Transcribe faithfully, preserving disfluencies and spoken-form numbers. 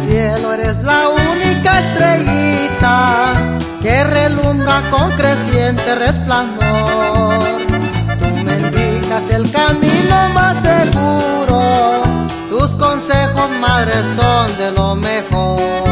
cielo eres la única estrellita que relumbra con creciente resplandor. Tú me indicas el camino más seguro, tus consejos, madre, son de lo mejor.